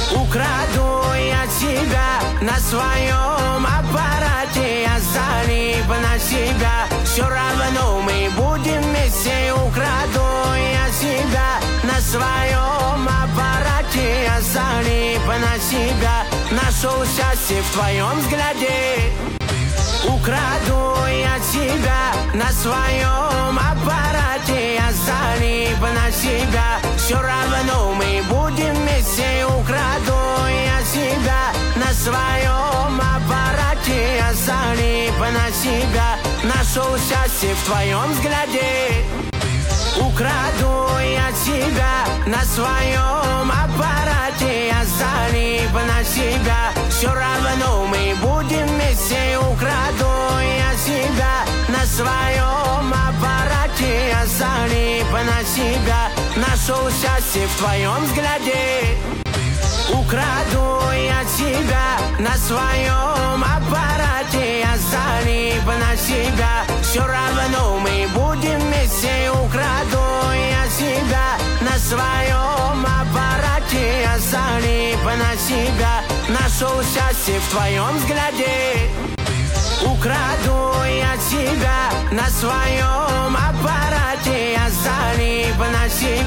Украду я тебя на своем аппарате, я залип на себя. Все равно мы будем вместе. Украду я тебя на своем аппарате, я залип на себя. Нашел счастье в твоем взгляде. Украду я тебя на своем аппарате, я залип на себя. Все равно мы будем вместе. Украду я тебя на своем аппарате, я залип на себя. Нашел счастье в твоем взгляде. Украду я тебя на своем аппарате, я залип на себя. Все равно мы будем вместе. Украду я тебя на своем аппарате, я залип на себя. Нашел счастье в твоем взгляде. Украду я тебя на своем аппарате, я залип на себя. Все равно мы будем вместе. Украду я тебя на своем аппарате, я залип на себя. Нашел счастье в твоем взгляде. Украду я тебя на своем аппарате, я залип на себя.